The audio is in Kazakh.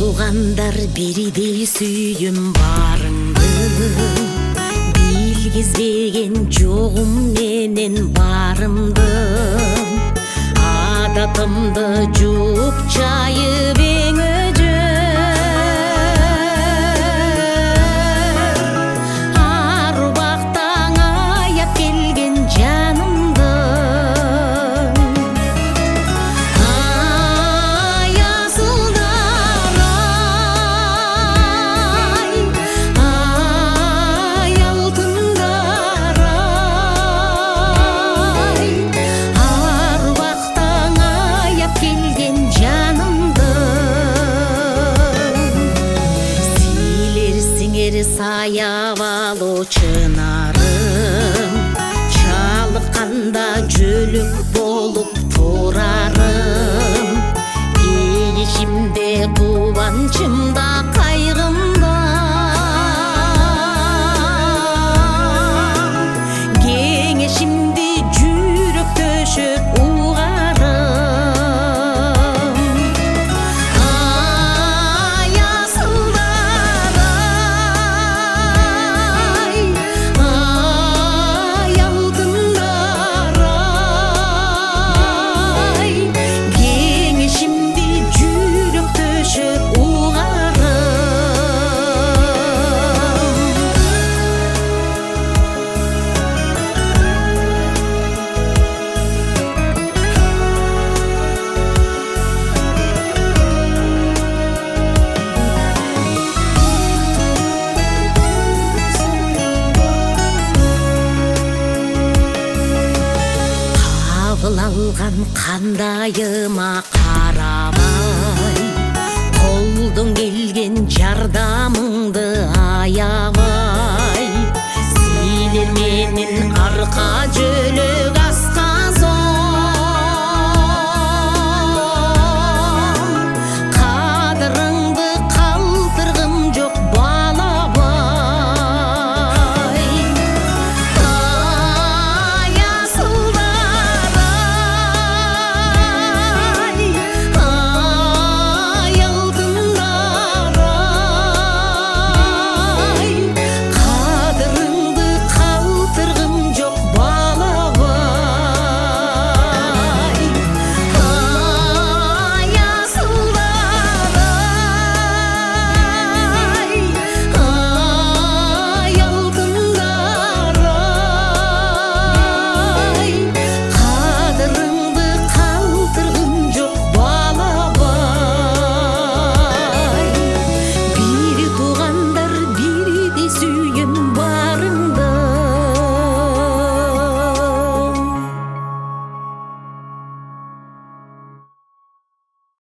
Туғандар беридей сүйім барыңды, билгизбеген жоғым менен барымды, адатымды жуып чайып эң өжө. Арубактан аяп келген жанымды, ай асылдар ай, ай алтындар ай, арубактан аяп келген жанымды. Силер саяп алу чынарым, чалыкканда жөлөк болуп турарым. Ийишимде кубанычымда кайгымда, кеңешимди жүрөк төшөп угарым. Ай асылдар ай, ай алтындар ай, кеңешимди жүрөк төшөп угарым. Кабыл алган кандайыма карабай, колдон келген жардамыңды аябай. Силер менен арка жөлөп